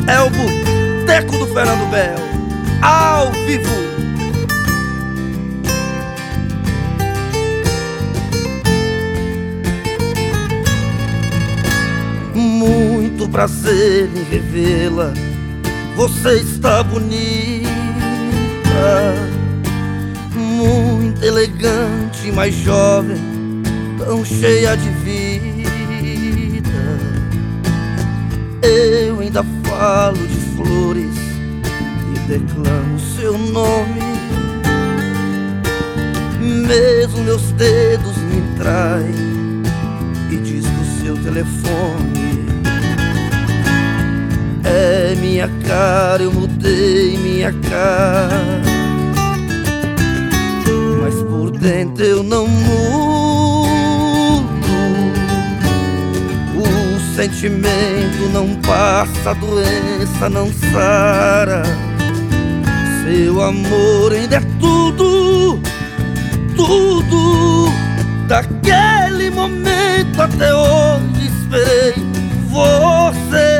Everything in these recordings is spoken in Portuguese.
É o Boteco do Fernando Bel, ao vivo. Muito prazer em revê-la, você está bonita, muito elegante, mais jovem, tão cheia de vida. Eu ainda falo de flores e declamo seu nome, mesmo meus dedos me traem e diz do seu telefone. É minha cara, eu mudei minha cara, mas por dentro eu não mudo. O sentimento não passa, a doença não sara. Seu amor ainda é tudo, tudo. Daquele momento até hoje esperei você.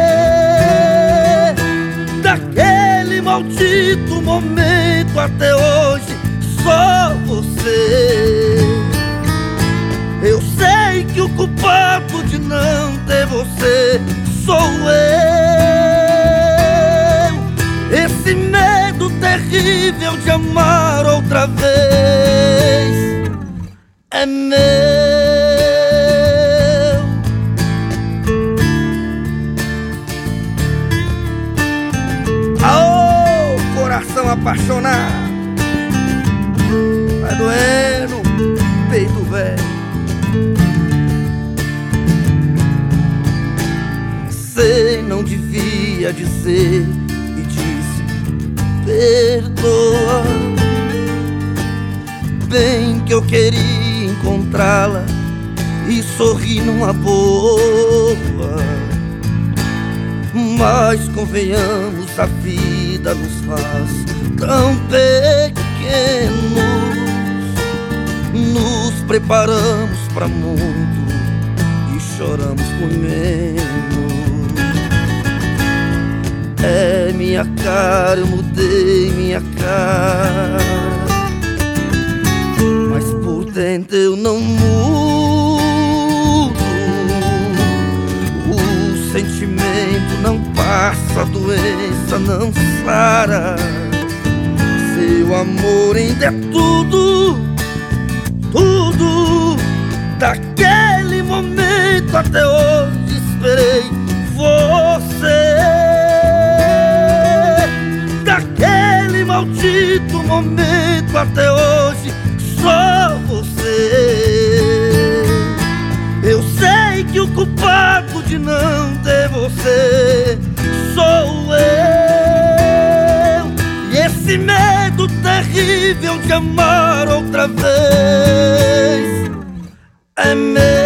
Daquele maldito momento até hoje só você. Eu sei que o culpado de não ter você sou eu. Esse medo terrível de amar outra vez é meu. Aô, coração apaixonado, vai doendo, peito velho. Sei, não devia dizer e disse perdoa. Bem que eu queria encontrá-la e sorrir numa boa, mas convenhamos, a vida nos faz tão pequenos. Nos preparamos pra muito e choramos por menos. É minha cara, eu mudei minha cara, mas por dentro eu não mudo. O sentimento não passa, a doença não sara. Seu amor ainda é tudo, tudo. Daquele momento até hoje esperei você. Daquele maldito momento até hoje só você. Eu sei que o culpado de não ter você sou eu. E esse medo terrível de amar outra vez é meu.